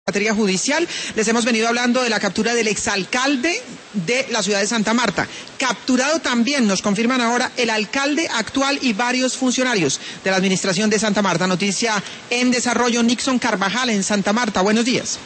materia judicial. Les hemos venido hablando de la captura del exalcalde de la ciudad de Santa Marta. Capturado también, nos confirman ahora, el alcalde actual y varios funcionarios de la administración de Santa Marta. Noticia en desarrollo, Nixon Carvajal en Santa Marta. Buenos días.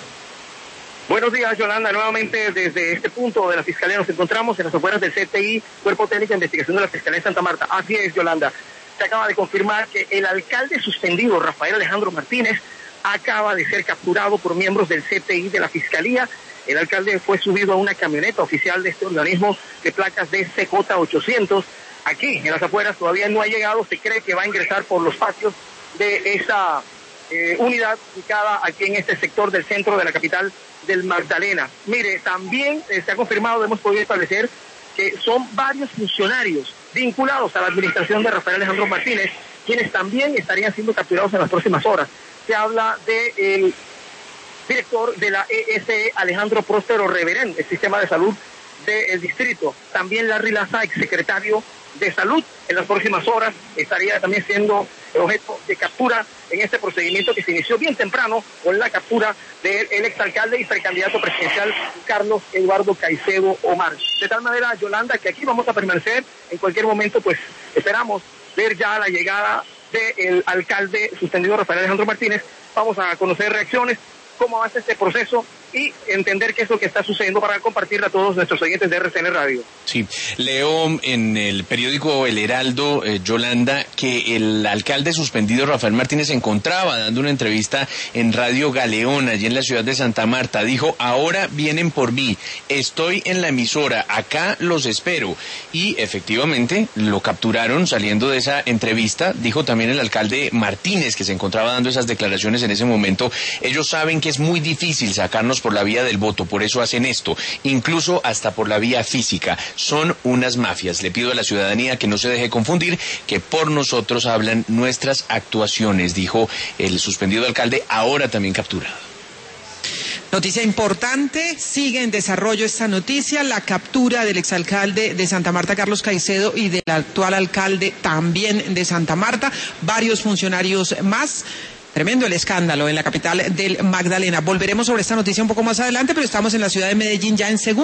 Buenos días, Yolanda. Nuevamente desde este punto de la Fiscalía nos encontramos en las afueras del CTI, Cuerpo Técnico de Investigación de la Fiscalía de Santa Marta. Así es, Yolanda. Se acaba de confirmar que el alcalde suspendido, Rafael Alejandro Martínez, acaba de ser capturado por miembros del CTI de la Fiscalía. El alcalde fue subido a una camioneta oficial de este organismo de placas de CJ800. Aquí, en las afueras, todavía no ha llegado. Se cree que va a ingresar por los patios de esa unidad ubicada aquí en este sector del centro de la capital del Magdalena. Mire, también se ha confirmado, hemos podido establecer que son varios funcionarios vinculados a la administración de Rafael Alejandro Martínez, quienes también estarían siendo capturados en las próximas horas. Se habla del director de la ESE, Alejandro Próspero Reverén, el sistema de salud del distrito. También Larry Laza, exsecretario de salud, en las próximas horas estaría también siendo objeto de captura en este procedimiento que se inició bien temprano con la captura del exalcalde y precandidato presidencial Carlos Eduardo Caicedo Omar. De tal manera, Yolanda, que aquí vamos a permanecer en cualquier momento, pues esperamos ver ya la llegada del alcalde suspendido Rafael Alejandro Martínez. Vamos a conocer reacciones, cómo avanza este proceso y entender qué es lo que está sucediendo para compartirlo a todos nuestros oyentes de RCN Radio. Sí, leo en el periódico El Heraldo, Yolanda, que el alcalde suspendido Rafael Martínez se encontraba dando una entrevista en Radio Galeón, allí en la ciudad de Santa Marta. Dijo, ahora vienen por mí, estoy en la emisora, acá los espero. Y efectivamente lo capturaron saliendo de esa entrevista. Dijo también el alcalde Martínez, que se encontraba dando esas declaraciones en ese momento, ellos saben que es muy difícil sacarnos por la vía del voto, por eso hacen esto, incluso hasta por la vía física. Son unas mafias. Le pido a la ciudadanía que no se deje confundir, que por nosotros hablan nuestras actuaciones, dijo el suspendido alcalde, ahora también capturado. Noticia importante, sigue en desarrollo esta noticia, la captura del exalcalde de Santa Marta, Carlos Caicedo, y del actual alcalde también de Santa Marta, varios funcionarios más. Tremendo el escándalo en la capital del Magdalena. Volveremos sobre esta noticia un poco más adelante, pero estamos en la ciudad de Medellín ya en segundo.